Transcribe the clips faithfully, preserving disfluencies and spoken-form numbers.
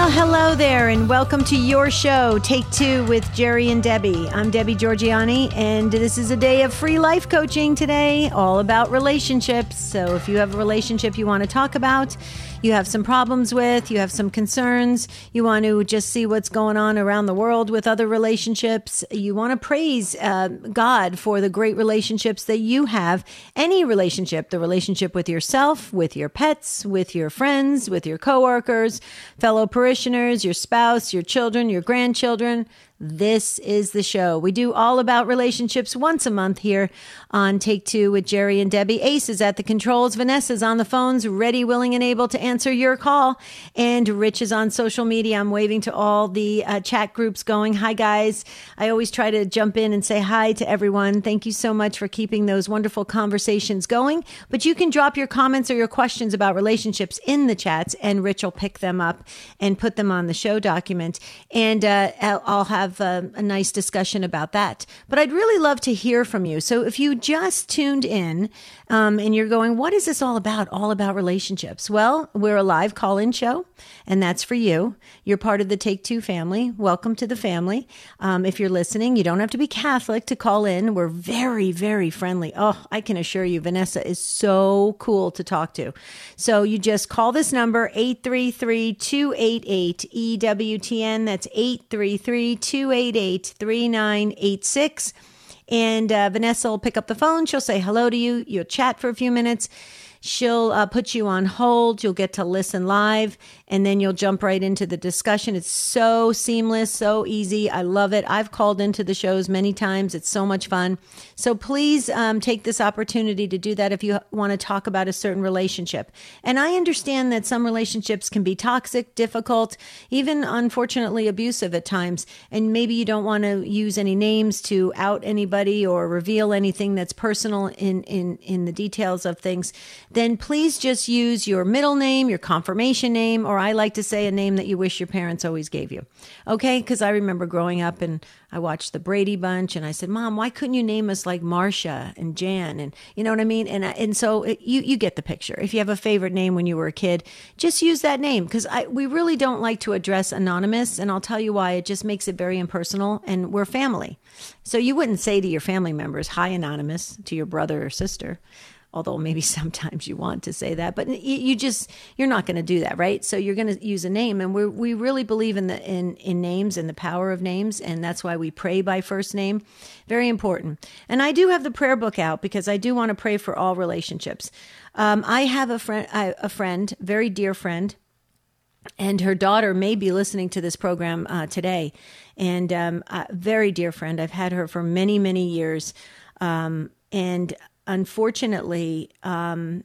Well, hello there, and welcome to your show, Take Two with Jerry and Debbie. I'm Debbie Georgiani, and this is a day of free life coaching today, all about relationships. So if you have a relationship you want to talk about, you have some problems with, you have some concerns, you want to just see what's going on around the world with other relationships, you want to praise uh, God for the great relationships that you have, any relationship, the relationship with yourself, with your pets, with your friends, with your coworkers, fellow parishioners, your spouse, your children, your grandchildren. This is the show. We do all about relationships once a month here on Take Two with Jerry and Debbie. Ace is at the controls. Vanessa's on the phones, ready, willing, and able to answer your call. And Rich is on social media. I'm waving to all the uh, chat groups going. Hi, guys. I always try to jump in and say hi to everyone. Thank you so much for keeping those wonderful conversations going. But you can drop your comments or your questions about relationships in the chats, and Rich will pick them up and put them on the show document. And uh, I'll have A, a nice discussion about that. But I'd really love to hear from you. So if you just tuned in um, and you're going, what is this all about? All about relationships. Well, we're a live call-in show, and that's for you. You're part of the Take Two family. Welcome to the family. Um, if you're listening, you don't have to be Catholic to call in. We're very, very friendly. Oh, I can assure you, Vanessa is so cool to talk to. So you just call this number, eight three three, two eight eight, E W T N. That's eight three three, two eight eight, three nine eight six. And uh, Vanessa will pick up the phone. She'll say hello to you. You'll chat for a few minutes. She'll uh, put you on hold. You'll get to listen live, and then you'll jump right into the discussion. It's so seamless, so easy. I love it. I've called into the shows many times. It's so much fun. So please um, take this opportunity to do that if you want to talk about a certain relationship. And I understand that some relationships can be toxic, difficult, even unfortunately abusive at times. And maybe you don't want to use any names to out anybody or reveal anything that's personal in, in, in the details of things. Then please just use your middle name, your confirmation name, or I like to say a name that you wish your parents always gave you. Okay? Because I remember growing up and I watched the Brady Bunch and I said, Mom, why couldn't you name us like Marcia and Jan? And you know what I mean? And and so it, you, you get the picture. If you have a favorite name when you were a kid, just use that name, because I we really don't like to address anonymous. And I'll tell you why. It just makes it very impersonal, and we're family. So you wouldn't say to your family members, hi, anonymous, to your brother or sister. Although maybe sometimes you want to say that, but you, you just, you're not going to do that, right? So you're going to use a name, and we we really believe in the in, in names and the power of names, and that's why we pray by first name. Very important. And I do have the prayer book out because I do want to pray for all relationships. Um, I have a friend, a friend, very dear friend, and her daughter may be listening to this program uh, today, and um, a very dear friend. I've had her for many, many years, um, and unfortunately, um,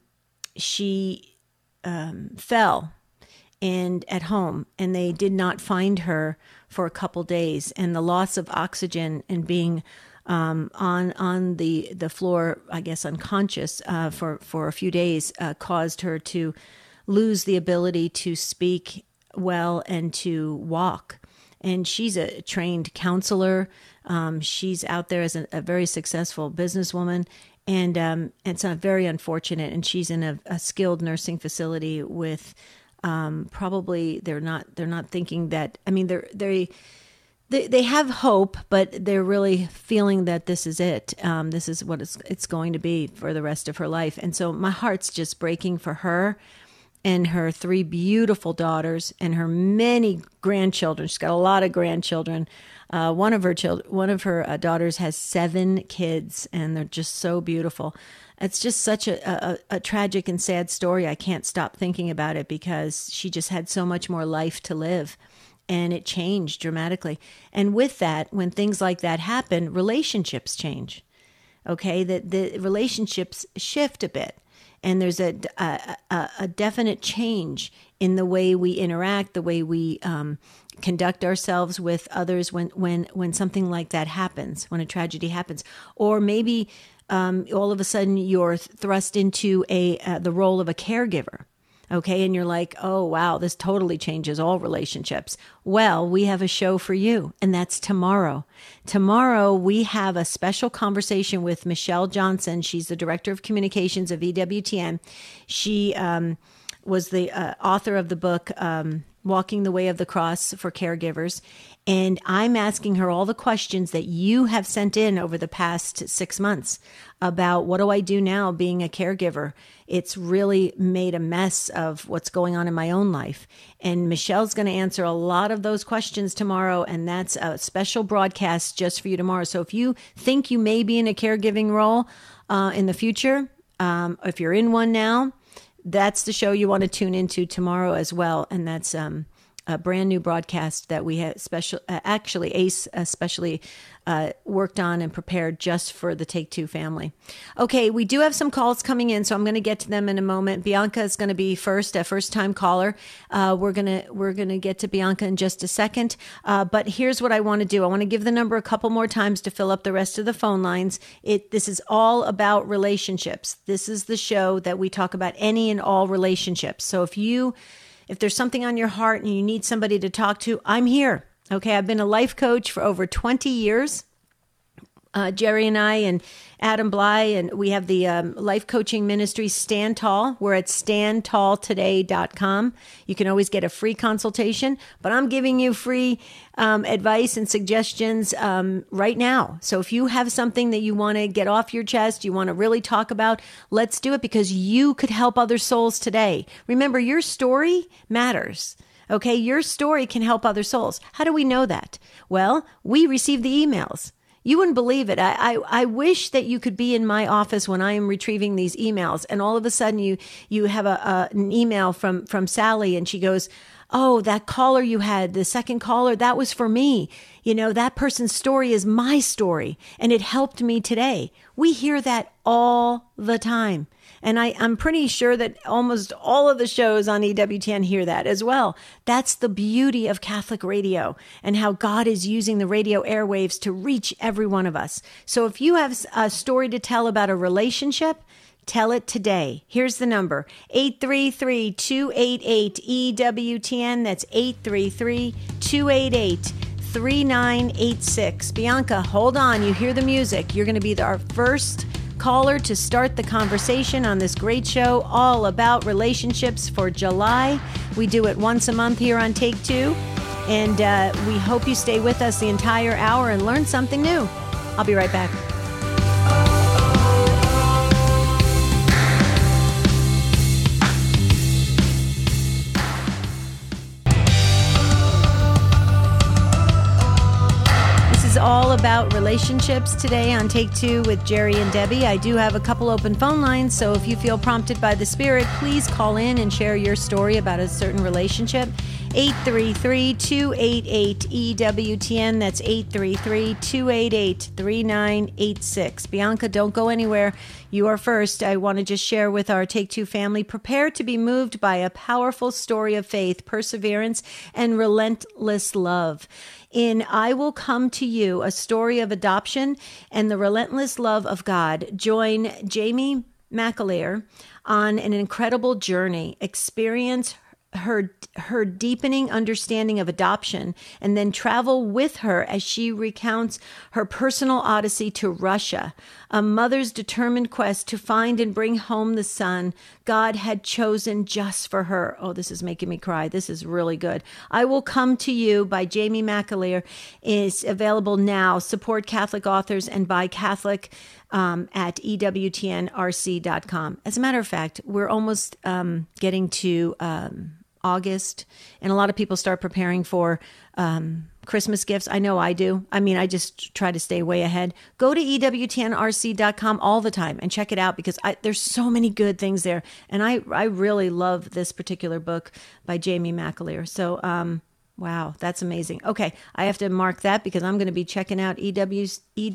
she um, fell and at home, and they did not find her for a couple days. And the loss of oxygen and being um, on on the the floor, I guess unconscious uh, for for a few days, uh, caused her to lose the ability to speak well and to walk. And she's a trained counselor. Um, she's out there as a, a very successful businesswoman. And um, it's uh, very unfortunate. And she's in a, a skilled nursing facility with um, probably they're not they're not thinking that. I mean, they're they they they have hope, but they're really feeling that this is it. Um, this is what it's it's going to be for the rest of her life. And so my heart's just breaking for her and her three beautiful daughters and her many grandchildren. She's got a lot of grandchildren. Uh, one of her children, one of her uh, daughters has seven kids, and they're just so beautiful. It's just such a, a, a tragic and sad story. I can't stop thinking about it because she just had so much more life to live, and it changed dramatically. And with that, when things like that happen, relationships change. Okay, the the relationships shift a bit. And there's a, a, a, a definite change in the way we interact, the way we um, conduct ourselves with others when, when, when something like that happens, when a tragedy happens. Or maybe um, all of a sudden you're thrust into a uh, the role of a caregiver. Okay, and you're like, oh, wow, this totally changes all relationships. Well, we have a show for you, and that's tomorrow. Tomorrow, we have a special conversation with Michelle Johnson. She's the Director of Communications of E W T N. She um, was the uh, author of the book, um, Walking the Way of the Cross for Caregivers. And I'm asking her all the questions that you have sent in over the past six months about what do I do now being a caregiver. It's really made a mess of what's going on in my own life. And Michelle's going to answer a lot of those questions tomorrow. And that's a special broadcast just for you tomorrow. So if you think you may be in a caregiving role uh, in the future, um, if you're in one now, that's the show you want to tune into tomorrow as well. And that's um, a brand new broadcast that we have special, uh, actually Ace especially uh, worked on and prepared just for the Take Two family. Okay, we do have some calls coming in, so I'm going to get to them in a moment. Bianca is going to be first, a first-time caller. Uh, we're gonna we're gonna get to Bianca in just a second. Uh, but here's what I want to do. I want to give the number a couple more times to fill up the rest of the phone lines. It this is all about relationships. This is the show that we talk about any and all relationships. So if you If there's something on your heart and you need somebody to talk to, I'm here. Okay, I've been a life coach for over twenty years. Uh, Jerry and I and Adam Bly, and we have the um, life coaching ministry, Stand Tall. We're at stand tall today dot com. You can always get a free consultation, but I'm giving you free um, advice and suggestions um, right now. So if you have something that you want to get off your chest, you want to really talk about, let's do it, because you could help other souls today. Remember, your story matters. Okay, your story can help other souls. How do we know that? Well, we receive the emails. You wouldn't believe it. I, I, I wish that you could be in my office when I am retrieving these emails, and all of a sudden you you have a, a an email from from Sally, and she goes, "Oh, that caller you had, the second caller, that was for me. You know, that person's story is my story, and it helped me today." We hear that all the time. And I, I'm pretty sure that almost all of the shows on E W T N hear that as well. That's the beauty of Catholic radio and how God is using the radio airwaves to reach every one of us. So if you have a story to tell about a relationship, tell it today. Here's the number, eight three three, two eight eight, E W T N. That's eight three three, two eight eight, three nine eight six. Bianca, hold on. You hear the music. You're going to be our first caller to start the conversation on this great show all about relationships for July. We do it once a month here on Take Two, and uh, we hope you stay with us the entire hour and learn something new. I'll be right back. All about relationships today on Take Two with Jerry and Debbie. I do have a couple open phone lines, so if you feel prompted by the Spirit, please call in and share your story about a certain relationship. eight three three, two eight eight, E W T N. That's eight three three, two eight eight, three nine eight six. Bianca, don't go anywhere. You are first. I want to just share with our Take Two family, prepare to be moved by a powerful story of faith, perseverance, and relentless love. In I Will Come to You, a story of adoption and the relentless love of God, join Jamie McAleer on an incredible journey. Experience her her deepening understanding of adoption, and then travel with her as she recounts her personal odyssey to Russia, a mother's determined quest to find and bring home the son God had chosen just for her. Oh, this is making me cry. This is really good. I Will Come to You by Jamie McAleer is available now. Support Catholic authors and buy Catholic um, at E W T N R C dot com. As a matter of fact, we're almost um, getting to Um, August, and a lot of people start preparing for um, Christmas gifts. I know I do. I mean, I just try to stay way ahead. Go to E W T N R C dot com all the time and check it out, because I, there's so many good things there. And I, I really love this particular book by Jamie McAleer. So, um, wow, that's amazing. Okay, I have to mark that because I'm going to be checking out E W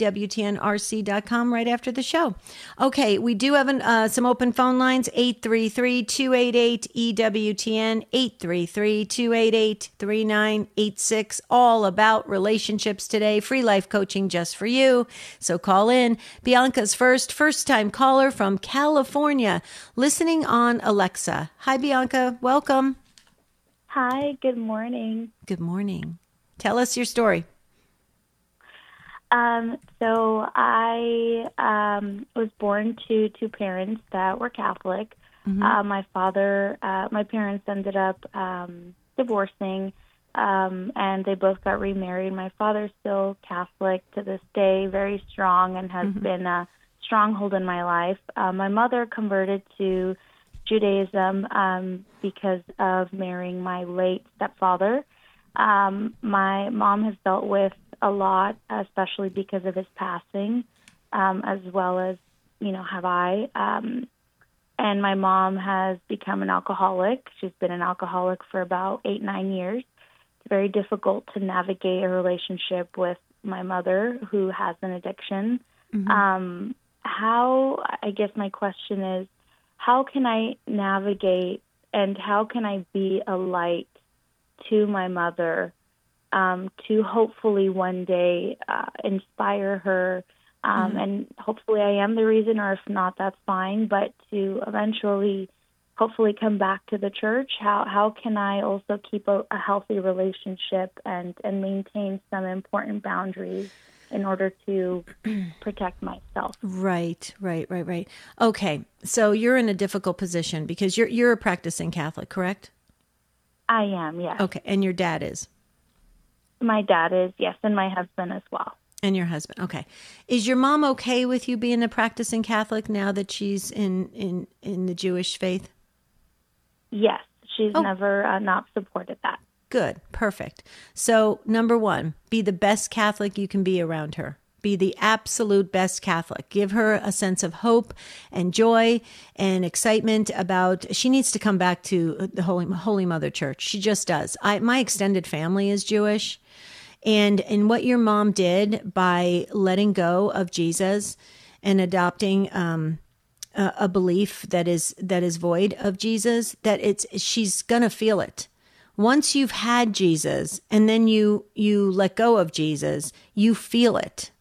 T N R C dot com right after the show. Okay, we do have an, uh, some open phone lines, eight three three, two eight eight, E W T N, eight three three, two eight eight, three nine eight six, all about relationships today. Free life coaching just for you. So call in. Bianca's first, first-time caller from California, listening on Alexa. Hi, Bianca. Welcome. Hi, good morning. Good morning. Tell us your story. Um, so I um, was born to two parents that were Catholic. Mm-hmm. Uh, my father, uh, my parents ended up um, divorcing, um, and they both got remarried. My father's still Catholic to this day, very strong, and has mm-hmm. been a stronghold in my life. Uh, my mother converted to Judaism um, because of marrying my late stepfather. Um, my mom has dealt with a lot, especially because of his passing, um, as well as, you know, have I. Um, and my mom has become an alcoholic. She's been an alcoholic for about eight, nine years. It's very difficult to navigate a relationship with my mother, who has an addiction. Mm-hmm. Um, how, I guess my question is, how can I navigate and how can I be a light to my mother um, to hopefully one day uh, inspire her? Um, mm-hmm. And hopefully I am the reason, or if not, that's fine. But to eventually, hopefully come back to the church. How how can I also keep a, a healthy relationship and, and maintain some important boundaries in order to protect myself? Right, right, right, right. Okay, so you're in a difficult position because you're you're a practicing Catholic, correct? I am, yes. Okay, and your dad is? My dad is, yes, and my husband as well. And your husband, okay. Is your mom okay with you being a practicing Catholic now that she's in, in, in the Jewish faith? Yes, she's oh. never uh, not supported that. Good, perfect. So number one, be the best Catholic you can be around her. Be the absolute best Catholic. Give her a sense of hope and joy and excitement about, she needs to come back to the Holy, Holy Mother Church. She just does. I, my extended family is Jewish. And and what your mom did by letting go of Jesus and adopting um, a, a belief that is that is void of Jesus, that it's she's gonna feel it. Once you've had Jesus and then you you let go of Jesus, you feel it.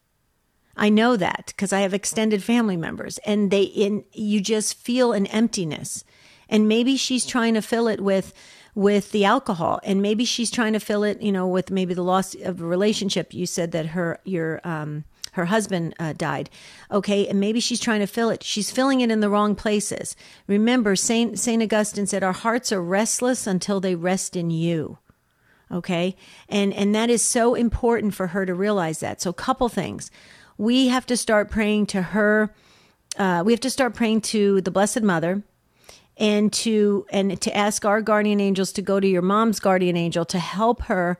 I know that because I have extended family members, and they in you just feel an emptiness. And maybe she's trying to fill it with with the alcohol, and maybe she's trying to fill it, you know, with maybe the loss of a relationship. You said that her your um her husband uh, died, okay, and maybe she's trying to fill it. She's filling it in the wrong places. Remember, Saint Saint Augustine said, "Our hearts are restless until they rest in you." Okay, and and that is so important for her to realize that. So, couple things, we have to start praying to her. Uh, we have to start praying to the Blessed Mother. And to and to ask our guardian angels to go to your mom's guardian angel to help her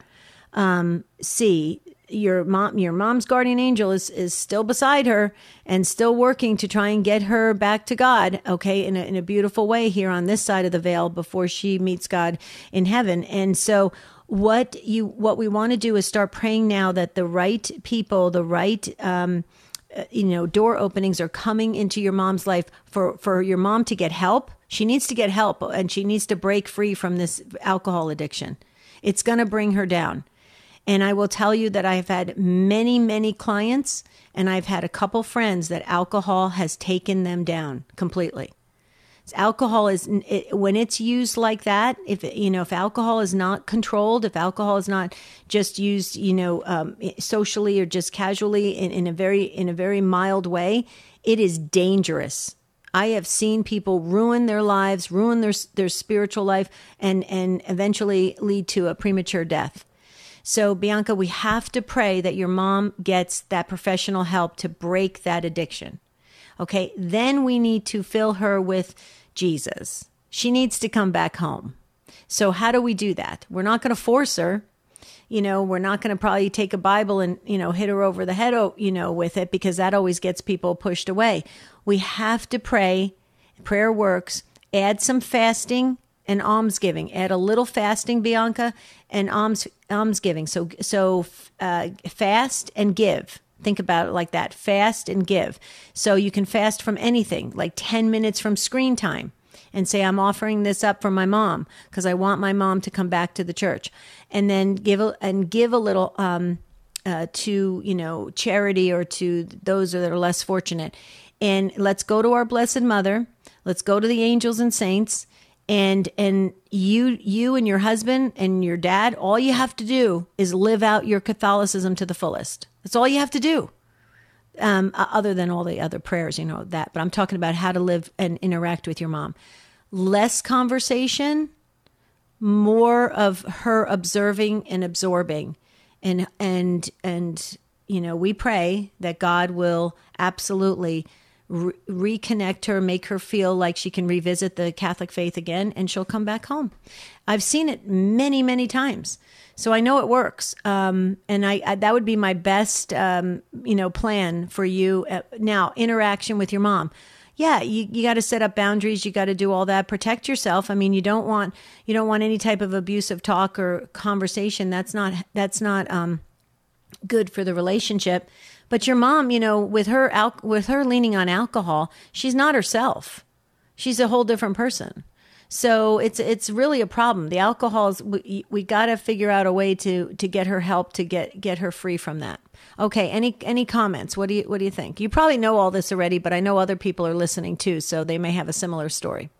um, see your mom. Your mom's guardian angel is, is still beside her and still working to try and get her back to God. Okay, in a, in a beautiful way here on this side of the veil before she meets God in heaven. And so, what you what we want to do is start praying now that the right people, the right um, you know, door openings are coming into your mom's life for for your mom to get help. She needs to get help, and she needs to break free from this alcohol addiction. It's going to bring her down. And I will tell you that I've had many, many clients, and I've had a couple friends that alcohol has taken them down completely. Alcohol is, it, when it's used like that, if, you know, if alcohol is not controlled, if alcohol is not just used, you know, um, socially or just casually in, in a very, in a very mild way, it is dangerous. I have seen people ruin their lives, ruin their their spiritual life, and, and eventually lead to a premature death. So, Bianca, we have to pray that your mom gets that professional help to break that addiction. Okay, then we need to fill her with Jesus. She needs to come back home. So how do we do that? We're not going to force her. You know, we're not going to probably take a Bible and, you know, hit her over the head, you know, with it, because that always gets people pushed away. We have to pray. Prayer works. Add some fasting and almsgiving. Add a little fasting, Bianca, and alms almsgiving. So, so uh, fast and give. Think about it like that. Fast and give. So you can fast from anything, like ten minutes from screen time, and say, I'm offering this up for my mom because I want my mom to come back to the church. And then give a, and give a little um, uh, to, you know, charity or to those that are less fortunate. And let's go to our Blessed Mother. Let's go to the angels and saints. And and you you and your husband and your dad, all you have to do is live out your Catholicism to the fullest. That's all you have to do, um, other than all the other prayers, you know, that. But I'm talking about how to live and interact with your mom. Less conversation, more of her observing and absorbing. And, and, and, you know, we pray that God will absolutely re- reconnect her, make her feel like she can revisit the Catholic faith again, and she'll come back home. I've seen it many, many times. So I know it works. Um, and I, I, that would be my best, um, you know, plan for you. Uh, now, interaction with your mom. Yeah, you, you got to set up boundaries. You got to do all that. Protect yourself. I mean, you don't want you don't want any type of abusive talk or conversation. That's not that's not um, good for the relationship. But your mom, you know, with her al- with her leaning on alcohol, she's not herself. She's a whole different person. So it's it's really a problem. The alcohol is we, we got to figure out a way to to get her help to get get her free from that. Okay, any any comments? What do you what do you think? You probably know all this already, but I know other people are listening too, so they may have a similar story.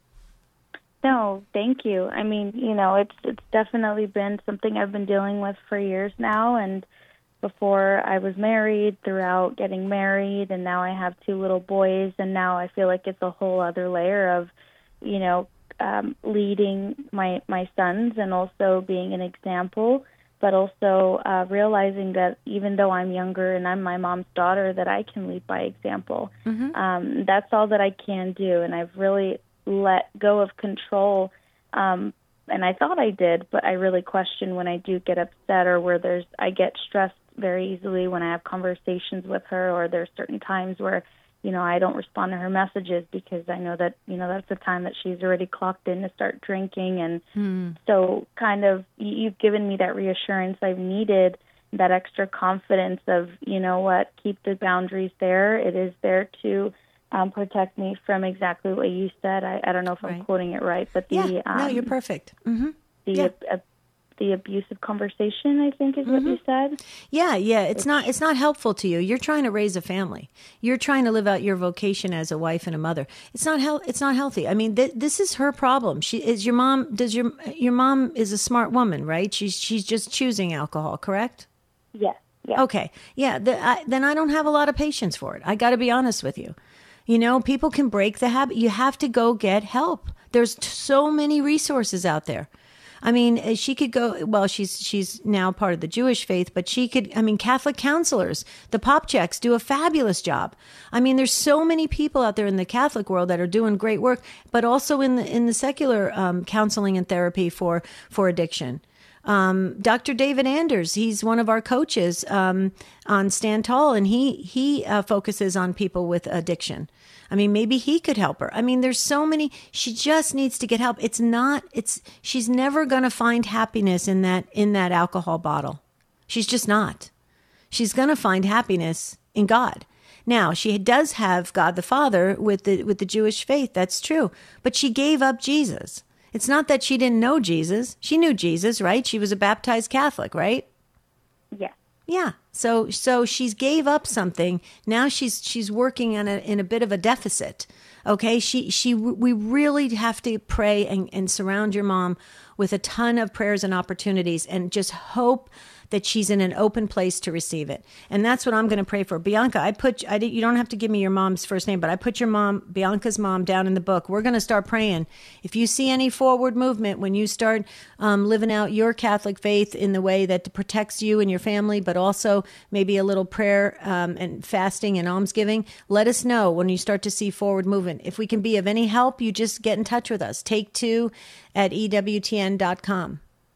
No, thank you. I mean, you know, it's it's definitely been something I've been dealing with for years now, and before I was married, throughout getting married, and now I have two little boys, and now I feel like it's a whole other layer of, you know, um, leading my my sons and also being an example, but also uh, realizing that even though I'm younger and I'm my mom's daughter, that I can lead by example. Mm-hmm. Um, that's all that I can do, and I've really let go of control. Um, and I thought I did, but I really question when I do get upset or where there's I get stressed very easily when I have conversations with her, or there's certain times where, you know, I don't respond to her messages because I know that, you know, that's the time that she's already clocked in to start drinking. And mm. so kind of you've given me that reassurance I've needed, that extra confidence of, you know what, keep the boundaries there. It is there to um, protect me from exactly what you said. I, I don't know if I'm right. quoting it right, but the... Yeah, um, no, you're perfect. Mm-hmm. The yeah. uh, the abusive conversation, I think is what mm-hmm. you said. Yeah, yeah. It's not it's not helpful to you. You're trying to raise a family. You're trying to live out your vocation as a wife and a mother. It's not hel- it's not healthy. I mean, th- this is her problem. She is your mom does your your mom is a smart woman, right? She's she's just choosing alcohol, correct? Yes. Yeah. Okay. Yeah, the, I, then I don't have a lot of patience for it. I got to be honest with you. You know, people can break the habit. You have to go get help. There's t- so many resources out there. I mean, she could go, well, she's she's now part of the Jewish faith, but she could, I mean, Catholic counselors, the Popcheks do a fabulous job. I mean, there's so many people out there in the Catholic world that are doing great work, but also in the in the secular um, counseling and therapy for, for addiction. Um, Doctor David Anders, he's one of our coaches um, on Stand Tall, and he, he uh, focuses on people with addiction. I mean, maybe he could help her. I mean, there's so many, she just needs to get help. It's not, it's, she's never going to find happiness in that, in that alcohol bottle. She's just not. She's going to find happiness in God. Now, she does have God the Father with the, with the Jewish faith. That's true. But she gave up Jesus. It's not that she didn't know Jesus. She knew Jesus, right? She was a baptized Catholic, right? Yeah. Yeah. So so she's gave up something. Now she's she's working on a in a bit of a deficit. Okay? She she we really have to pray and, and surround your mom with a ton of prayers and opportunities, and just hope that she's in an open place to receive it. And that's what I'm going to pray for. Bianca, I put, I did, you don't have to give me your mom's first name, but I put your mom, Bianca's mom, down in the book. We're going to start praying. If you see any forward movement, when you start um, living out your Catholic faith in the way that protects you and your family, but also maybe a little prayer um, and fasting and almsgiving, let us know when you start to see forward movement. If we can be of any help, you just get in touch with us. Take two at E W T N dot com.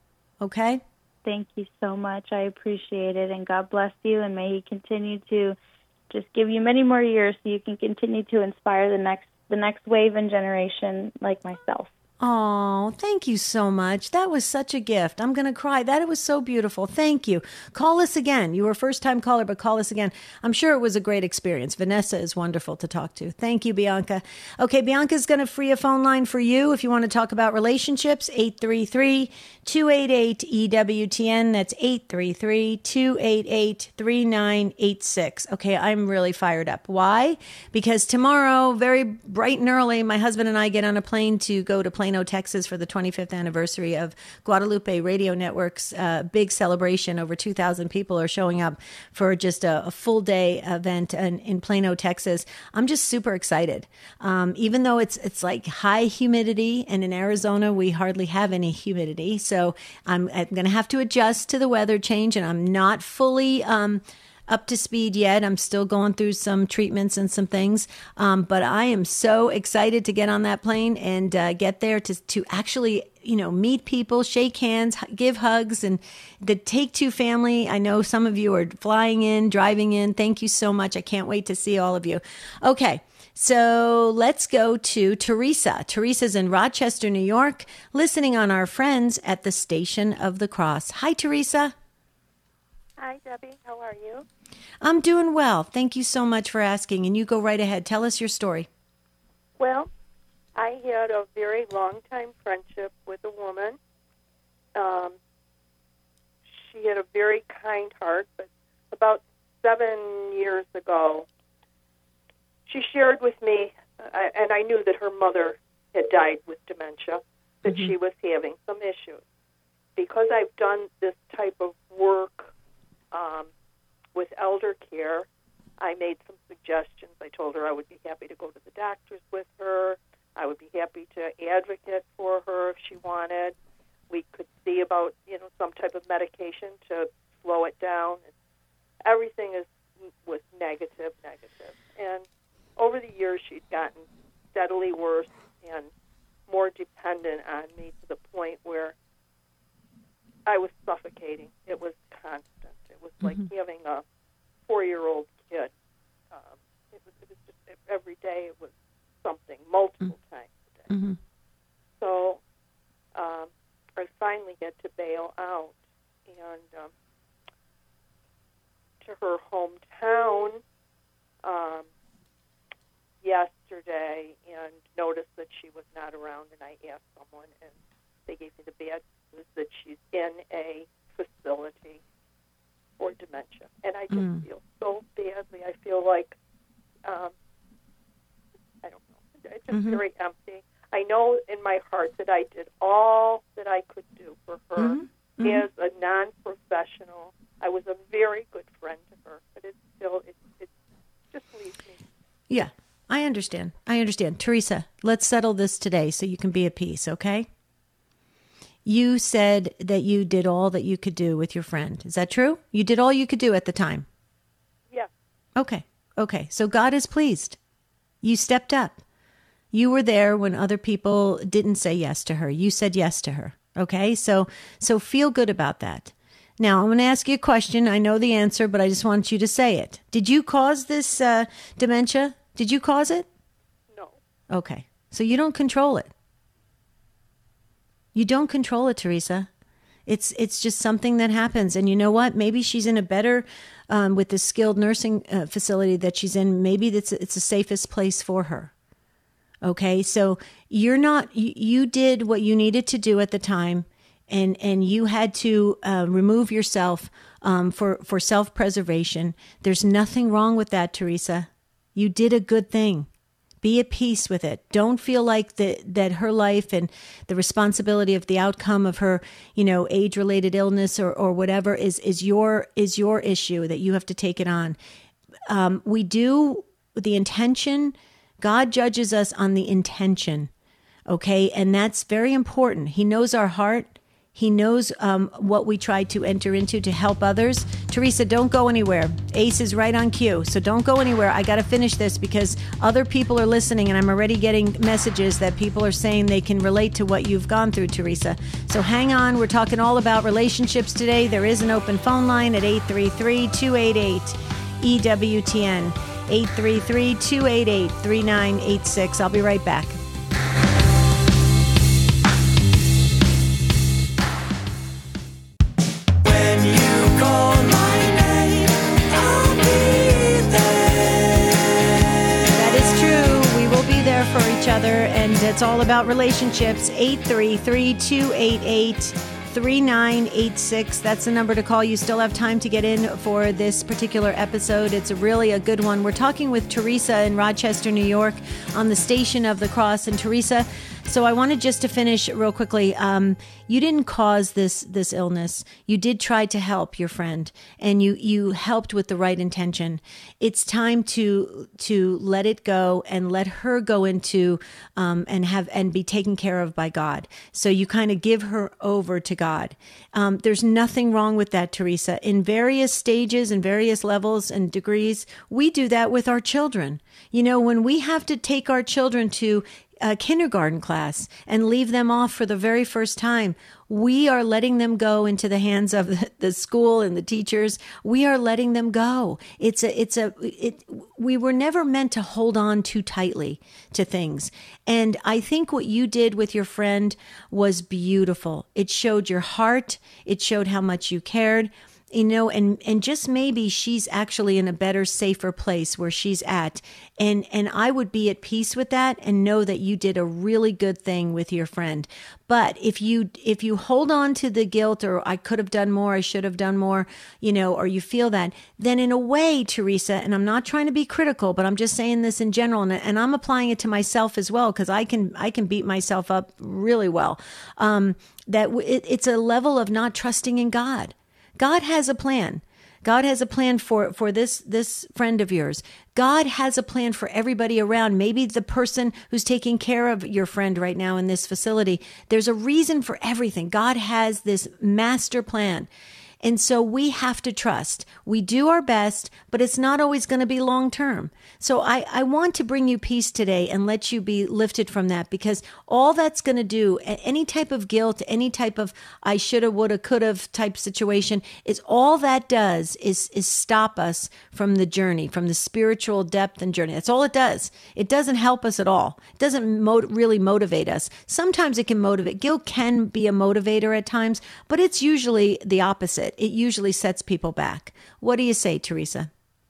Okay? Thank you so much. I appreciate it, and God bless you, and may He continue to just give you many more years so you can continue to inspire the next the next wave and generation like myself. Oh, thank you so much. That was such a gift. I'm going to cry. That was so beautiful. Thank you. Call us again. You were a first-time caller, but call us again. I'm sure it was a great experience. Vanessa is wonderful to talk to. Thank you, Bianca. Okay, Bianca's going to free a phone line for you if you want to talk about relationships, eight three three, two eight eight, E W T N. That's eight three three, two eight eight, three nine eight six. Okay, I'm really fired up. Why? Because tomorrow, very bright and early, my husband and I get on a plane to go to Plano Plano, Texas for the twenty-fifth anniversary of Guadalupe Radio Network's uh, big celebration. Over two thousand people are showing up for just a, a full day event in, in Plano, Texas. I'm just super excited. Um, even though it's it's like high humidity, and in Arizona we hardly have any humidity, so I'm, I'm going to have to adjust to the weather change, and I'm not fully um, up to speed yet. I'm still going through some treatments and some things, um, but I am so excited to get on that plane and uh, get there to to actually, you know, meet people, shake hands, give hugs, and the Take Two family. I know some of you are flying in, driving in. Thank you so much. I can't wait to see all of you. Okay. So let's go to Teresa. Teresa's in Rochester, New York, listening on our friends at the Station of the Cross. Hi, Teresa. Hi, Debbie. How are you? I'm doing well. Thank you so much for asking. And you go right ahead. Tell us your story. Well, I had a very long-time friendship with a woman. Um, she had a very kind heart, but about seven years ago, she shared with me, uh, and I knew that her mother had died with dementia, that mm-hmm. she was having some issues. Because I've done this type of work um, with elder care, I made some suggestions. I told her I would be happy to go to the doctors with her. I would be happy to advocate for her if she wanted. We could see about, you know, some type of medication to slow it down. Everything is was negative, negative. And over the years, she'd gotten steadily worse and more dependent on me to the point where I was suffocating. It was constant. It was like mm-hmm. having a four-year-old kid. Um, it was, it was just every day. It was something, multiple mm-hmm. times a day. Mm-hmm. So um, I finally had to bail out and um, to her hometown um, yesterday and noticed that she was not around, and I asked someone, and they gave me the bad news that she's in a facility for dementia. And I just mm. feel so badly. I feel like, um, I don't know, it's just mm-hmm. very empty. I know in my heart that I did all that I could do for her mm-hmm. as a non-professional. I was a very good friend to her, but it still, it, it just leaves me. Yeah, I understand. I understand. Teresa, let's settle this today so you can be at peace, okay? You said that you did all that you could do with your friend. Is that true? You did all you could do at the time? Yeah. Okay. Okay. So God is pleased. You stepped up. You were there when other people didn't say yes to her. You said yes to her. Okay? So so feel good about that. Now, I'm going to ask you a question. I know the answer, but I just want you to say it. Did you cause this uh, dementia? Did you cause it? No. Okay. So you don't control it. You don't control it, Teresa. It's it's just something that happens. And you know what? Maybe she's in a better, um, with the skilled nursing uh, facility that she's in, maybe it's, it's the safest place for her. Okay? So you're not, you, you did what you needed to do at the time, and, and you had to uh, remove yourself um, for, for self-preservation. There's nothing wrong with that, Teresa. You did a good thing. Be at peace with it. Don't feel like the, that her life and the responsibility of the outcome of her, you know, age-related illness or, or whatever is, is your is your issue, that you have to take it on. Um, we do the intention. God judges us on the intention, okay? And that's very important. He knows our heart. He knows um, what we try to enter into to help others. Teresa, don't go anywhere. Ace is right on cue, so don't go anywhere. I got to finish this because other people are listening, and I'm already getting messages that people are saying they can relate to what you've gone through, Teresa. So hang on. We're talking all about relationships today. There is an open phone line at eight three three, two eight eight, E W T N, eight three three, two eight eight, three nine eight six. I'll be right back. Other, and it's all about relationships. Eight three three, two eight eight, three nine eight six. That's the number to call. You still have time to get in for this particular episode. It's a really a good one. We're talking with Teresa in Rochester, New York on the Station of the Cross. And Teresa, So I wanted just to finish real quickly. Um, you didn't cause this this illness. You did try to help your friend, and you you helped with the right intention. It's time to to let it go and let her go into um, and have and be taken care of by God. So you kind of give her over to God. Um, there's nothing wrong with that, Teresa. In various stages and various levels and degrees, we do that with our children. You know, when we have to take our children to a kindergarten class and leave them off for the very first time, we are letting them go into the hands of the, the school and the teachers. We are letting them go. It's a, it's a, it, we were never meant to hold on too tightly to things. And I think what you did with your friend was beautiful. It showed your heart. It showed how much you cared. You know, and, and just maybe she's actually in a better, safer place where she's at. And, and I would be at peace with that and know that you did a really good thing with your friend. But if you, if you hold on to the guilt, or I could have done more, I should have done more, you know, or you feel that, then in a way, Teresa, and I'm not trying to be critical, but I'm just saying this in general, and, and I'm applying it to myself as well, because I can, I can beat myself up really well. Um, that it, it's a level of not trusting in God. God has a plan. God has a plan for, for this, this friend of yours. God has a plan for everybody around. Maybe the person who's taking care of your friend right now in this facility. There's a reason for everything. God has this master plan. And so we have to trust. We do our best, but it's not always going to be long term. So I, I want to bring you peace today and let you be lifted from that, because all that's going to do, any type of guilt, any type of I shoulda, woulda, coulda type situation, is all that does is, is stop us from the journey, from the spiritual depth and journey. That's all it does. It doesn't help us at all. It doesn't mo- really motivate us. Sometimes it can motivate. Guilt can be a motivator at times, but it's usually the opposite. It usually sets people back. What do you say, Teresa?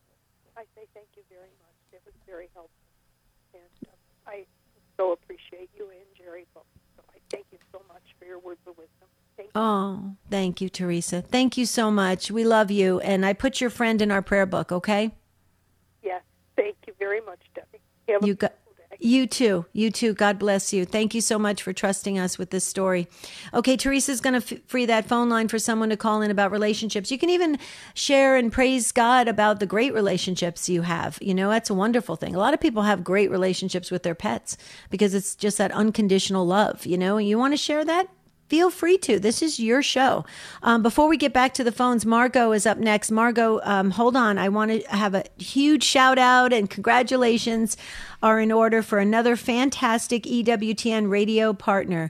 I say thank you very much. It was very helpful. And uh, I so appreciate you and Jerry both. So I thank you so much for your words of wisdom. Thank you. Oh, thank you, Teresa. Thank you so much. We love you. And I put your friend in our prayer book, okay? Yes. Thank you very much, Debbie. Have a You got. You too. You too. God bless you. Thank you so much for trusting us with this story. Okay, Teresa's going to f- free that phone line for someone to call in about relationships. You can even share and praise God about the great relationships you have. You know, that's a wonderful thing. A lot of people have great relationships with their pets because it's just that unconditional love, you know, and you want to share that? Feel free to. This is your show. Um, before we get back to the phones, Margot is up next. Margot, um, hold on. I want to have a huge shout out and congratulations are in order for another fantastic E W T N radio partner.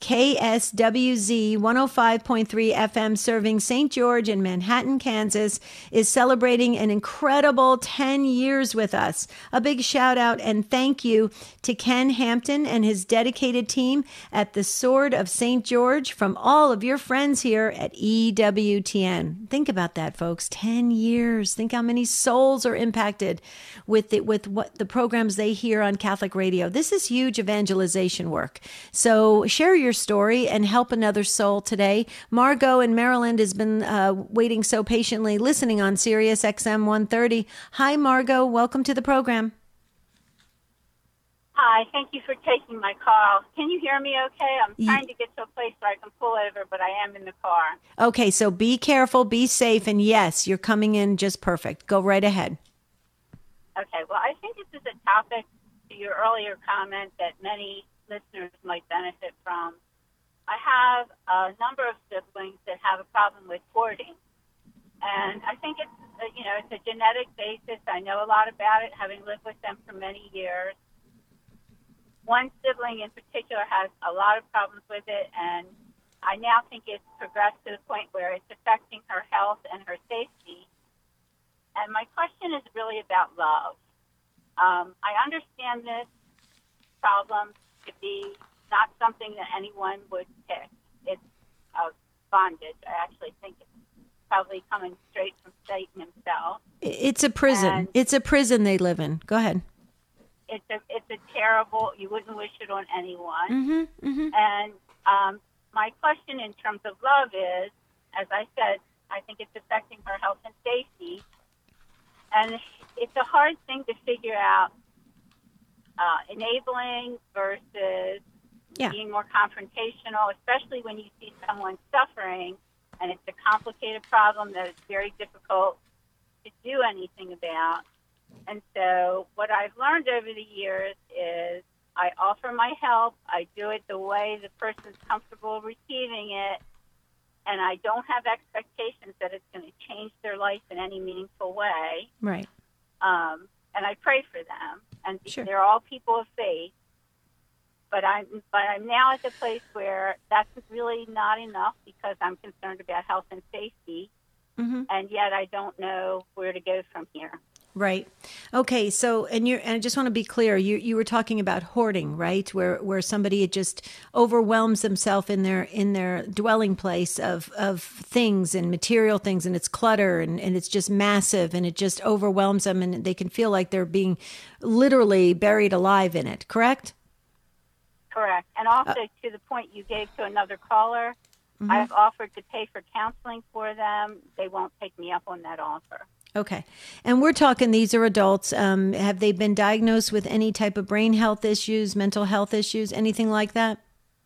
K S W Z one oh five point three F M, serving Saint George in Manhattan, Kansas, is celebrating an incredible ten years with us. A big shout out and thank you to Ken Hampton and his dedicated team at the Sword of Saint George, from all of your friends here at E W T N. Think about that, folks. ten years. Think how many souls are impacted with the, with what the programs they hear on Catholic radio. This is huge evangelization work. So share your story and help another soul today. Margot in Maryland has been uh, waiting so patiently, listening on Sirius X M one thirty. Hi, Margot. Welcome to the program. Hi. Thank you for taking my call. Can you hear me okay? I'm trying to get to a place where I can pull over, but I am in the car. Okay, so be careful, be safe, and yes, you're coming in just perfect. Go right ahead. Okay. Well, I think this is a topic, to your earlier comment, that many listeners might benefit from. I have a number of siblings that have a problem with hoarding, and I think it's uh, you know it's a genetic basis. I know a lot about it, having lived with them for many years. One sibling in particular has a lot of problems with it, and I now think it's progressed to the point where it's affecting her health and her safety. And my question is really about love. Um, I understand this problem to be not something that anyone would pick. It's a bondage. I actually think it's probably coming straight from Satan himself. It's a prison. And it's a prison they live in. Go ahead. It's a it's a terrible. You wouldn't wish it on anyone. Mm-hmm, mm-hmm. And um, my question in terms of love is, as I said, I think it's affecting her health and safety, and it's a hard thing to figure out. Uh, enabling versus Yeah. being more confrontational, especially when you see someone suffering and it's a complicated problem that it's very difficult to do anything about. And so what I've learned over the years is I offer my help. I do it the way the person's comfortable receiving it. And I don't have expectations that it's going to change their life in any meaningful way. Right. Um, and I pray for them. And Sure. they're all people of faith. But I'm, but I'm now at the place where that's really not enough because I'm concerned about health and safety. Mm-hmm. And yet I don't know where to go from here. Right. Okay. So, and you and I just want to be clear. You you were talking about hoarding, right? Where where somebody just overwhelms themselves in their in their dwelling place of of things and material things, and it's clutter and, and it's just massive, and it just overwhelms them, and they can feel like they're being literally buried alive in it. Correct? Correct. And also uh, to the point you gave to another caller, mm-hmm. I've offered to pay for counseling for them. They won't take me up on that offer. Okay. And we're talking, these are adults. Um, have they been diagnosed with any type of brain health issues, mental health issues, anything like that?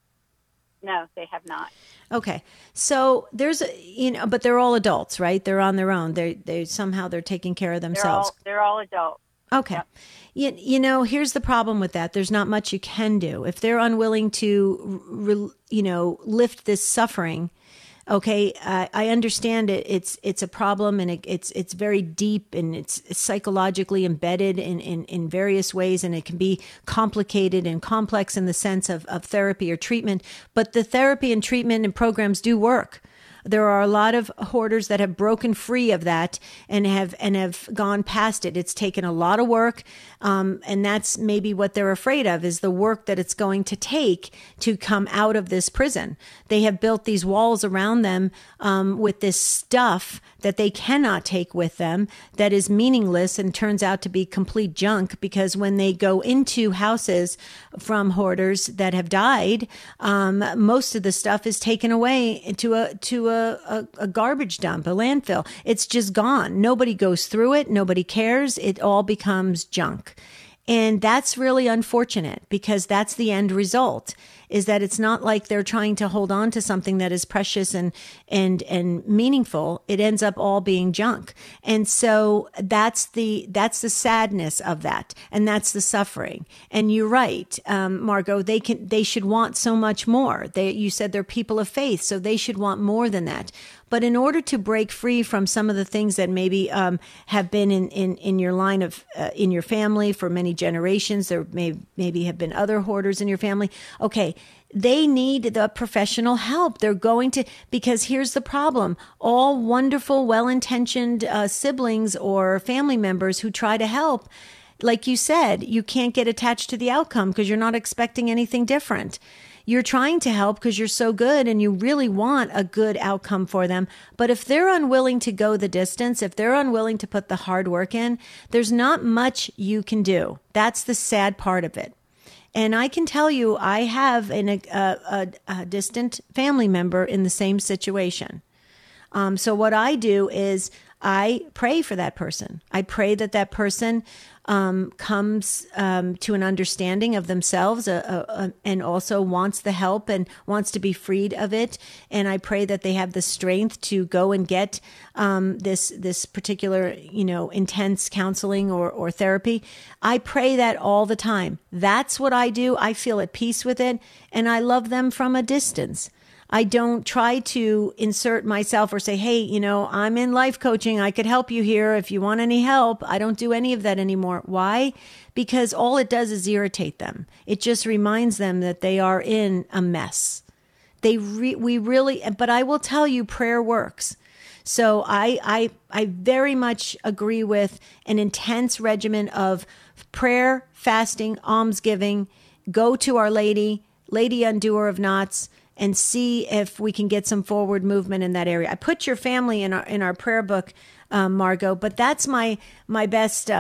No, they have not. Okay. So there's, a, you know, but they're all adults, right? They're on their own. They they somehow they're taking care of themselves. They're all, they're all adults. Okay. Yep. You, you know, here's the problem with that. There's not much you can do. If they're unwilling to, re, you know, lift this suffering, okay, uh, I understand it. It's it's a problem, and it, it's it's very deep, and it's psychologically embedded in, in, in various ways, and it can be complicated and complex in the sense of, of therapy or treatment. But the therapy and treatment and programs do work. There are a lot of hoarders that have broken free of that and have and have gone past it. It's taken a lot of work, um, and that's maybe what they're afraid of, is the work that it's going to take to come out of this prison. They have built these walls around them um, with this stuff that they cannot take with them, that is meaningless and turns out to be complete junk, because when they go into houses from hoarders that have died, um, most of the stuff is taken away to a to a A, a, a garbage dump, a landfill. It's just gone. Nobody goes through it. Nobody cares. It all becomes junk. And that's really unfortunate, because that's the end result, is that it's not like they're trying to hold on to something that is precious and and and meaningful. It ends up all being junk. And so that's the that's the sadness of that, and that's the suffering. And you're right, um, Margot. They can they should want so much more. They you said they're people of faith, so they should want more than that. But in order to break free from some of the things that maybe um, have been in, in, in your line of, uh, in your family for many generations, there may maybe have been other hoarders in your family. Okay, they need the professional help. They're going to, because here's the problem. All wonderful, well-intentioned uh, siblings or family members who try to help, like you said, you can't get attached to the outcome because you're not expecting anything different. You're trying to help because you're so good and you really want a good outcome for them. But if they're unwilling to go the distance, if they're unwilling to put the hard work in, there's not much you can do. That's the sad part of it. And I can tell you, I have an, a, a, a distant family member in the same situation. Um, so what I do is I pray for that person. I pray that that person um, comes um, to an understanding of themselves uh, uh, and also wants the help and wants to be freed of it. And I pray that they have the strength to go and get um, this this particular, you know, intense counseling or, or therapy. I pray that all the time. That's what I do. I feel at peace with it, and I love them from a distance. I don't try to insert myself or say, hey, you know, I'm in life coaching. I could help you here if you want any help. I don't do any of that anymore. Why? Because all it does is irritate them. It just reminds them that they are in a mess. They re- we really, but I will tell you, prayer works. So I, I, I very much agree with an intense regimen of prayer, fasting, almsgiving, go to Our Lady, Lady Undoer of Knots, and see if we can get some forward movement in that area. I put your family in our in our prayer book, um, Margot, but that's my my best um,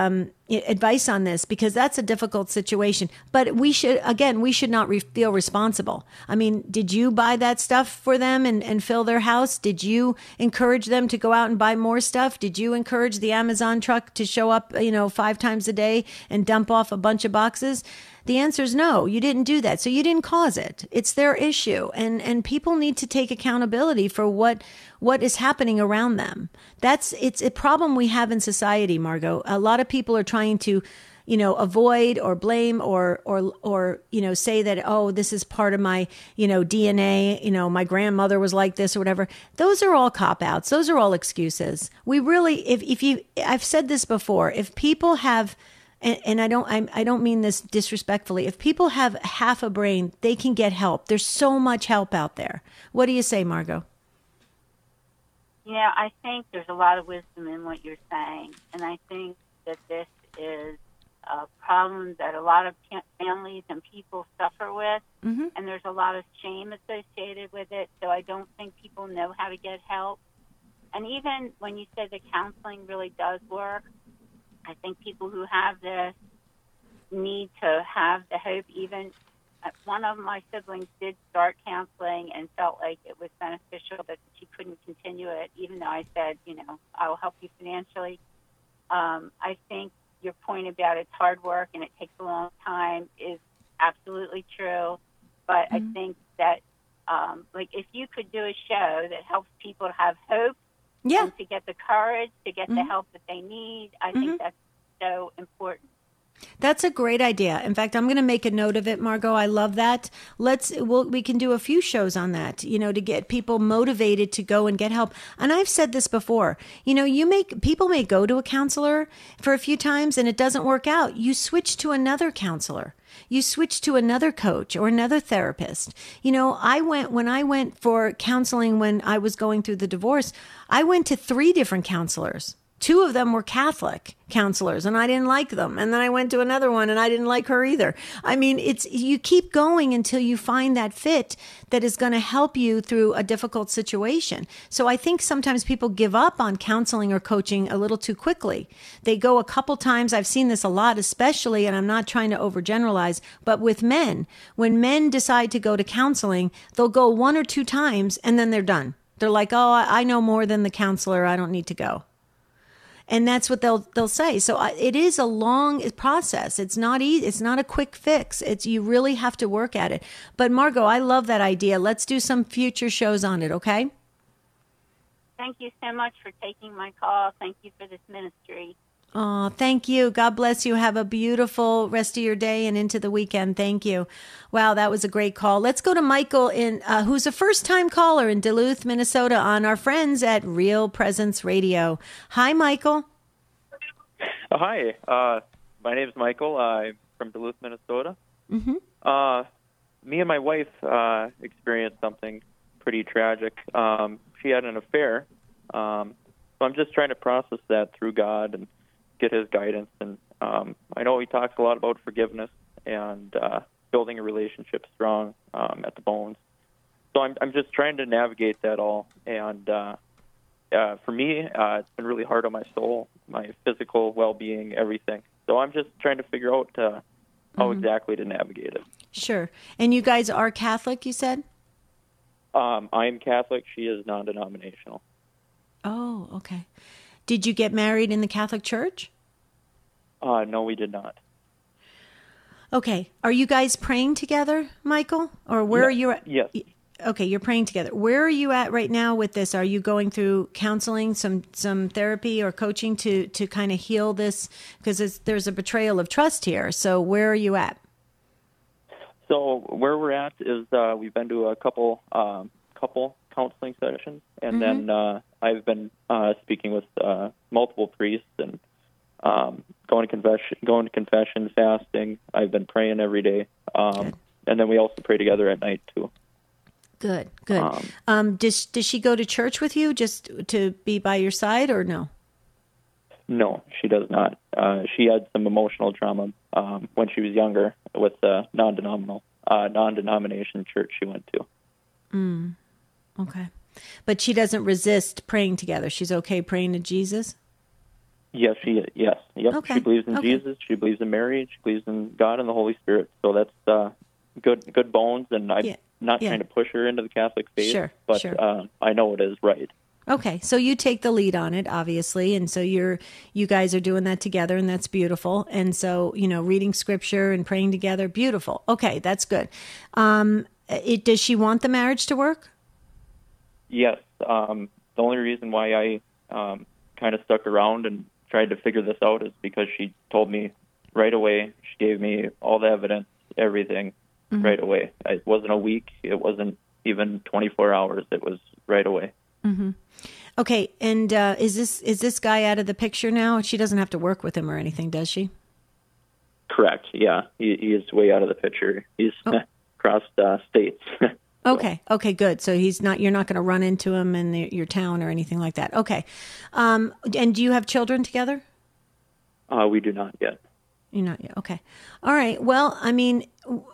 advice on this, because that's a difficult situation. But we should, again, we should not re- feel responsible. I mean, did you buy that stuff for them and, and fill their house? Did you encourage them to go out and buy more stuff? Did you encourage the Amazon truck to show up, you know, five times a day and dump off a bunch of boxes? The answer is no, you didn't do that. So you didn't cause it. It's their issue. And, and people need to take accountability for what, what is happening around them. That's, it's a problem we have in society, Margot. A lot of people are trying to, you know, avoid or blame or, or, or, you know, say that, oh, this is part of my, you know, D N A, you know, my grandmother was like this or whatever. Those are all cop-outs. Those are all excuses. We really, if, if you, I've said this before, if people have, And, and I don't, I, I don't mean this disrespectfully. If people have half a brain, they can get help. There's so much help out there. What do you say, Margot? Yeah, I think there's a lot of wisdom in what you're saying, and I think that this is a problem that a lot of families and people suffer with, mm-hmm. and there's a lot of shame associated with it. So I don't think people know how to get help. And even when you say that counseling really does work, I think people who have this need to have the hope. Even one of my siblings did start counseling and felt like it was beneficial, but she couldn't continue it, even though I said, you know, I will help you financially. Um, I think your point about it's hard work and it takes a long time is absolutely true. But mm-hmm. I think that, um, like, if you could do a show that helps people to have hope, yeah. and to get the courage, to get mm-hmm. the help that they need. I mm-hmm. think that's so important. That's a great idea. In fact, I'm going to make a note of it, Margot. I love that. Let's, we'll, we can do a few shows on that, you know, to get people motivated to go and get help. And I've said this before, you know, you make, people may go to a counselor for a few times and it doesn't work out. You switch to another counselor. You switch to another coach or another therapist. You know, I went, when I went for counseling when I was going through the divorce, I went to three different counselors. Two of them were Catholic counselors and I didn't like them. And then I went to another one and I didn't like her either. I mean, it's, you keep going until you find that fit that is going to help you through a difficult situation. So I think sometimes people give up on counseling or coaching a little too quickly. They go a couple times. I've seen this a lot, especially, and I'm not trying to overgeneralize, but with men, when men decide to go to counseling, they'll go one or two times and then they're done. They're like, oh, I know more than the counselor. I don't need to go. And that's what they'll they'll say. So I, it is a long process. It's not easy. It's not a quick fix. It's you really have to work at it. But Margot, I love that idea. Let's do some future shows on it, okay? Thank you so much for taking my call. Thank you for this ministry. Oh, thank you. God bless you. Have a beautiful rest of your day and into the weekend. Thank you. Wow, that was a great call. Let's go to Michael, in uh, who's a first-time caller in Duluth, Minnesota, on our friends at Real Presence Radio. Hi, Michael. Uh, hi. Uh, my name is Michael. I'm from Duluth, Minnesota. Mm-hmm. Uh, me and my wife uh, experienced something pretty tragic. Um, she had an affair. Um, so I'm just trying to process that through God and get his guidance. And um, I know he talks a lot about forgiveness and uh, building a relationship strong um, at the bones. So I'm, I'm just trying to navigate that all. And uh, uh, for me, uh, it's been really hard on my soul, my physical well-being, everything. So I'm just trying to figure out uh, how mm-hmm. exactly to navigate it. Sure. And you guys are Catholic, you said? Um, I'm Catholic. She is non-denominational. Oh, okay. Did you get married in the Catholic Church? Uh, no, we did not. Okay. Are you guys praying together, Michael? Or where yeah. are you at? Yes. Okay, you're praying together. Where are you at right now with this? Are you going through counseling, some some therapy or coaching to, to kind of heal this? Because there's a betrayal of trust here. So where are you at? So where we're at is uh, we've been to a couple um, couple counseling sessions, and mm-hmm. then uh, I've been uh, speaking with uh, multiple priests and um, going to confession, going to confession, fasting. I've been praying every day, um, and then we also pray together at night too. Good, good. Um, um, does does she go to church with you just to be by your side, or no? No, she does not. Uh, she had some emotional trauma um, when she was younger with the non-denominational uh, non-denomination church she went to. Mm. Okay. But she doesn't resist praying together. She's okay praying to Jesus? Yes, she yes. Yep. Okay. She believes in Okay. Jesus. She believes in Mary. She believes in God and the Holy Spirit. So that's uh, good good bones, and I'm Yeah. not Yeah. trying to push her into the Catholic faith, Sure, but sure. Uh, I know it is right. Okay, so you take the lead on it, obviously, and so you're you guys are doing that together, and that's beautiful. And so, you know, reading scripture and praying together, beautiful. Okay, that's good. Um, it does she want the marriage to work? Yes. Um, the only reason why I um, kind of stuck around and tried to figure this out is because she told me right away. She gave me all the evidence, everything, mm-hmm. right away. It wasn't a week. It wasn't even twenty-four hours. It was right away. Mm-hmm. Okay, and uh, is this is this guy out of the picture now? She doesn't have to work with him or anything, does she? Correct. Yeah, he, he is way out of the picture. He's oh. crossed uh, states. Okay. Okay. Good. So he's not. You're not going to run into him in the, your town or anything like that. Okay. Um, and do you have children together? Uh, we do not yet. You're not yet. Okay. All right. Well, I mean,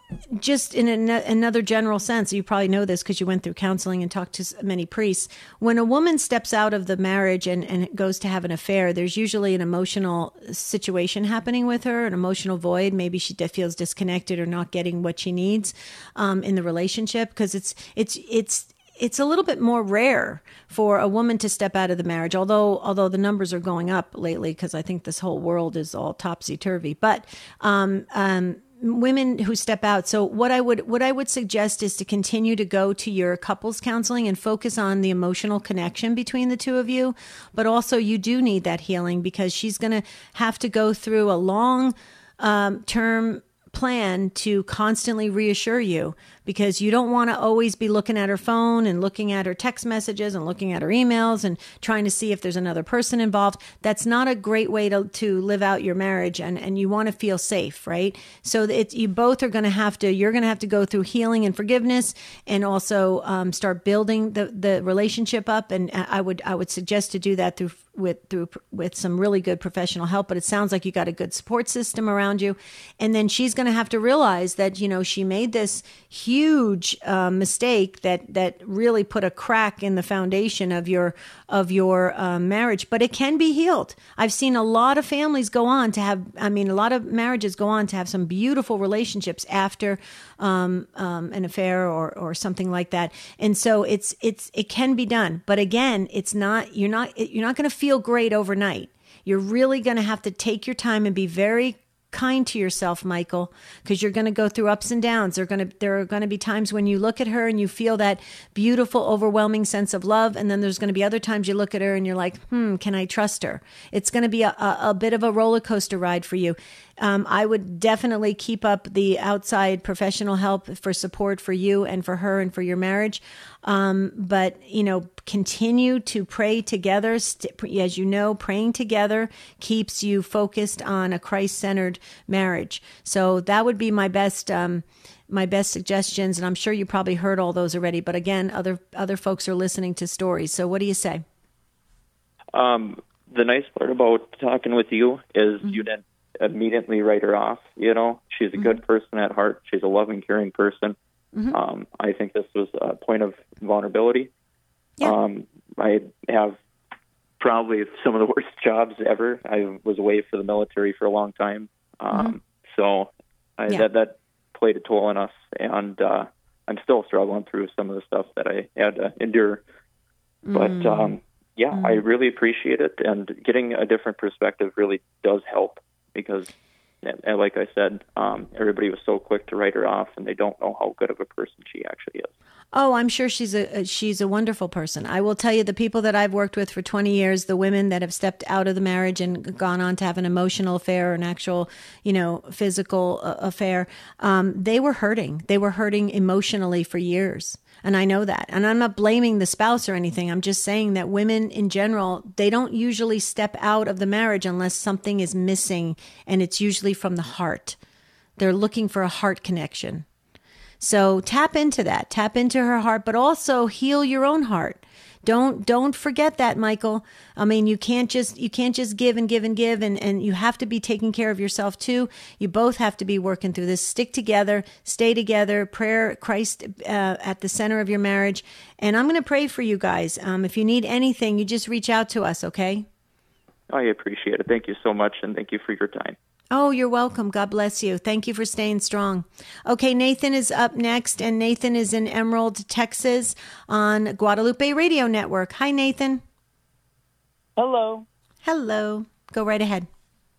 just in an, another general sense, you probably know this because you went through counseling and talked to many priests. When a woman steps out of the marriage and, and goes to have an affair, there's usually an emotional situation happening with her, an emotional void. Maybe she feels disconnected or not getting what she needs um, in the relationship, because it's it's it's. It's a little bit more rare for a woman to step out of the marriage, although although the numbers are going up lately because I think this whole world is all topsy-turvy. But um, um, women who step out. So what I would what I would suggest is to continue to go to your couples counseling and focus on the emotional connection between the two of you. But also you do need that healing because she's going to have to go through a long um, term plan to constantly reassure you, because you don't want to always be looking at her phone and looking at her text messages and looking at her emails and trying to see if there's another person involved. That's not a great way to, to live out your marriage, and, and you want to feel safe, right? So it's, you both are going to have to, you're going to have to go through healing and forgiveness, and also um, start building the, the relationship up. And I would, I would suggest to do that through with through with some really good professional help, but it sounds like you got a good support system around you. And then she's going to have to realize that, you know, she made this huge uh, mistake that that really put a crack in the foundation of your of your uh, marriage, but it can be healed. I've seen a lot of families go on to have, I mean, a lot of marriages go on to have some beautiful relationships after um, um, an affair or or something like that. And so it's it's it can be done, but again, it's not you're not you're not going to feel great overnight. You're really going to have to take your time and be very kind to yourself, Michael, because you're going to go through ups and downs. There are going to there are going to be times when you look at her and you feel that beautiful, overwhelming sense of love, and then there's going to be other times you look at her and you're like, "Hmm, can I trust her?" It's going to be a, a, a bit of a roller coaster ride for you. Um, I would definitely keep up the outside professional help for support for you and for her and for your marriage. Um, but, you know, continue to pray together. As you know, praying together keeps you focused on a Christ-centered marriage. So that would be my best um, my best suggestions. And I'm sure you probably heard all those already. But again, other other folks are listening to stories. So what do you say? Um, the nice part about talking with you is mm-hmm. you didn't immediately write her off. You know, she's a mm-hmm. good person at heart. She's a loving, caring person. Mm-hmm. Um, I think this was a point of vulnerability. Yeah. Um, I have probably some of the worst jobs ever. I was away for the military for a long time. Um, mm-hmm. So I, yeah. that, that played a toll on us. And uh, I'm still struggling through some of the stuff that I had to endure. Mm-hmm. But um, yeah, mm-hmm. I really appreciate it. And getting a different perspective really does help, because and like I said, um, everybody was so quick to write her off, and they don't know how good of a person she actually is. Oh, I'm sure she's a she's a wonderful person. I will tell you, the people that I've worked with for twenty years, the women that have stepped out of the marriage and gone on to have an emotional affair or an actual, you know, physical uh, affair, um, they were hurting. They were hurting emotionally for years. And I know that. And I'm not blaming the spouse or anything. I'm just saying that women in general, they don't usually step out of the marriage unless something is missing, and it's usually from the heart. They're looking for a heart connection. So tap into that. Tap into her heart, but also heal your own heart. Don't don't forget that, Michael. I mean, you can't just you can't just give and give and give, and, and you have to be taking care of yourself too. You both have to be working through this. Stick together, stay together. Prayer, Christ uh, at the center of your marriage. And I'm going to pray for you guys. Um, if you need anything, you just reach out to us, okay? I appreciate it. Thank you so much, and thank you for your time. Oh, you're welcome. God bless you. Thank you for staying strong. Okay, Nathan is up next, and Nathan is in Emerald, Texas on Guadalupe Radio Network. Hi, Nathan. Hello. Hello. Go right ahead.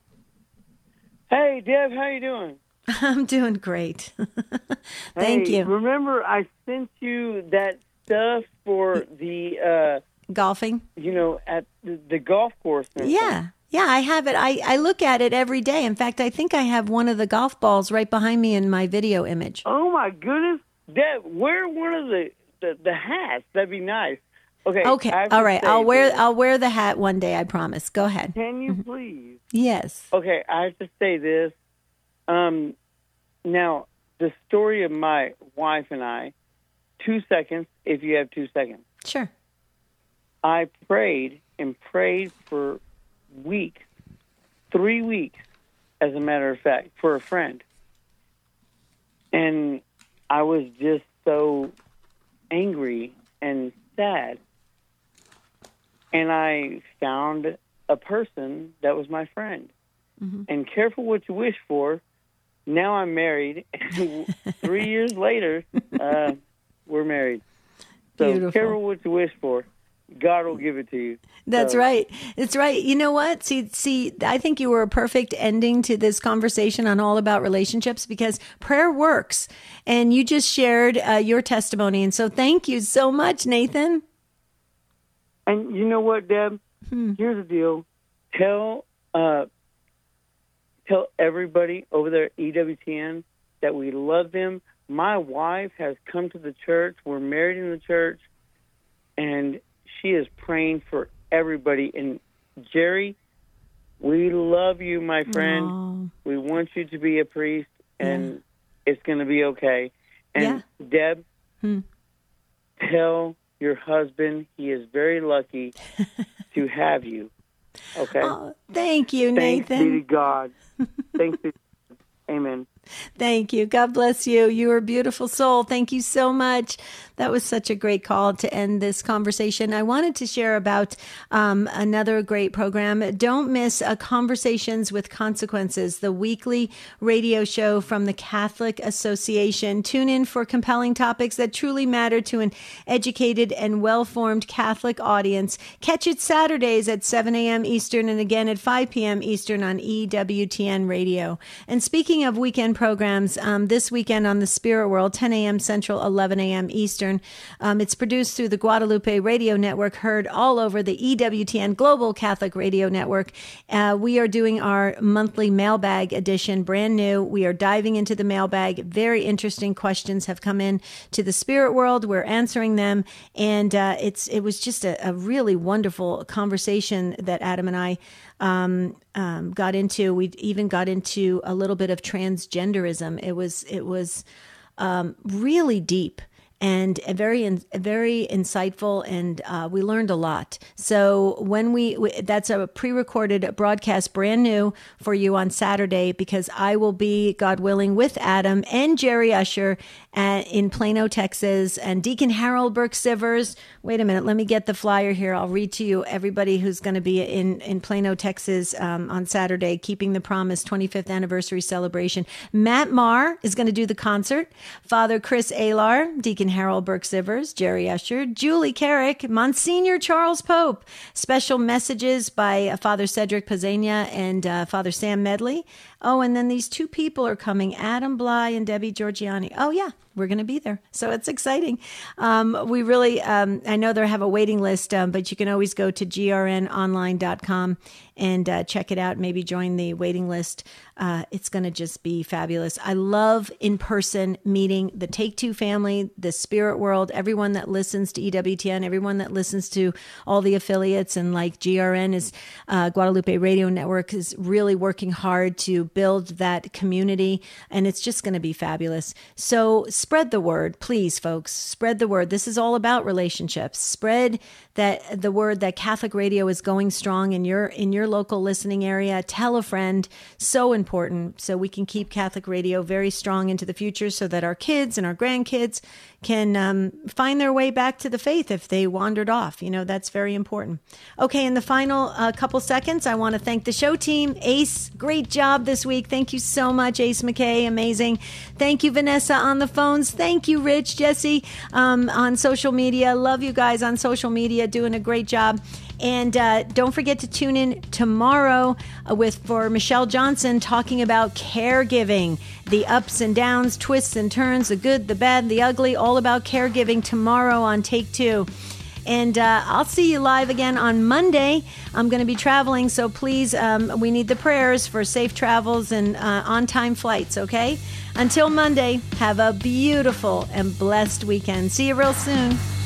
Hey, Deb, how you doing? I'm doing great. Thank hey, you. Remember, I sent you that stuff for the uh, golfing. You know, at the, the golf course. Yeah, yeah, I have it. I, I look at it every day. In fact, I think I have one of the golf balls right behind me in my video image. Oh my goodness, Deb, wear one of the, the, the hats. That'd be nice. Okay. Okay. All right. I'll wear this. I'll wear the hat one day. I promise. Go ahead. Can you please? Yes. Okay. I have to say this. Um, now the story of my wife and I. Two seconds, if you have two seconds. Sure. I prayed and prayed for weeks, three weeks, as a matter of fact, for a friend, and I was just so angry and sad. And I found a person that was my friend. Mm-hmm. And careful what you wish for. Now I'm married. And three years later, uh, we're married. So Beautiful. Careful what you wish for. God will give it to you. That's so. right. That's right. You know what? See, see, I think you were a perfect ending to this conversation on All About Relationships, because prayer works. And you just shared uh, your testimony. And so thank you so much, Nathan. And you know what, Deb? Hmm. Here's the deal. Tell uh, tell everybody over there at E W T N that we love them. My wife has come to the church. We're married in the church. And she is praying for everybody. And Jerry, we love you, my friend. Aww. We want you to be a priest, and yeah. it's going to be okay. And yeah. Deb, hmm. tell your husband he is very lucky to have you. Okay? Oh, thank you, Thanks Nathan. Thanks be to God. Thanks be to God. Amen. Thank you. God bless you. You are a beautiful soul. Thank you so much. That was such a great call to end this conversation. I wanted to share about um, another great program. Don't miss uh, Conversations with Consequences, the weekly radio show from the Catholic Association. Tune in for compelling topics that truly matter to an educated and well-formed Catholic audience. Catch it Saturdays at seven a.m. Eastern and again at five p.m. Eastern on E W T N Radio. And speaking of weekend programs, um, this weekend on the Spirit World, ten a.m. Central, eleven a.m. Eastern. Um, it's produced through the Guadalupe Radio Network, heard all over the E W T N Global Catholic Radio Network. Uh, we are doing our monthly mailbag edition, brand new. We are diving into the mailbag. Very interesting questions have come in to the Spirit World. We're answering them. And uh, it's it was just a, a really wonderful conversation that Adam and I Um, um, got into. We even got into a little bit of transgenderism. It was it was um, really deep and very in, very insightful, and uh, we learned a lot. So when we, we that's a pre-recorded broadcast, brand new for you on Saturday, because I will be, God willing, with Adam and Jerry Usher at, in Plano, Texas, and Deacon Harold Burke-Sivers. Wait a minute, let me get the flyer here. I'll read to you everybody who's going to be in in Plano, Texas um, on Saturday, Keeping the Promise twenty-fifth anniversary celebration. Matt Maher is going to do the concert. Father Chris Alar, Deacon Harold Burke-Sivers, Jerry Usher, Julie Carrick, Monsignor Charles Pope. Special messages by uh, Father Cedric Pizzania and uh, Father Sam Medley. Oh, and then these two people are coming, Adam Bly and Debbie Georgiani. Oh, yeah, we're going to be there. So it's exciting. Um, we really, um, I know they have a waiting list, um, but you can always go to G R N online dot com and uh, check it out. Maybe join the waiting list. Uh, it's going to just be fabulous. I love in-person meeting the Take Two family, the Spirit World, everyone that listens to E W T N, everyone that listens to all the affiliates, and like G R N is, uh, Guadalupe Radio Network is really working hard to build that community, and it's just going to be fabulous. So spread the word, please, folks. Spread the word. This is all about relationships. Spread that the word that Catholic radio is going strong in your in your local listening area. Tell a friend. So important. So we can keep Catholic radio very strong into the future so that our kids and our grandkids can um, find their way back to the faith if they wandered off. You know, that's very important. Okay, in the final uh, couple seconds, I want to thank the show team. Ace, great job this week. Thank you so much, Ace McKay. Amazing. Thank you, Vanessa, on the phones. Thank you, Rich, Jesse, um, on social media. Love you guys on social media, doing a great job. And uh, don't forget to tune in tomorrow uh, with for Michelle Johnson talking about caregiving, the ups and downs, twists and turns, the good, the bad, the ugly, all about caregiving tomorrow on Take Two. And uh, I'll see you live again on Monday. I'm going to be traveling, so please, um, we need the prayers for safe travels and uh, on-time flights, okay? Until Monday, have a beautiful and blessed weekend. See you real soon.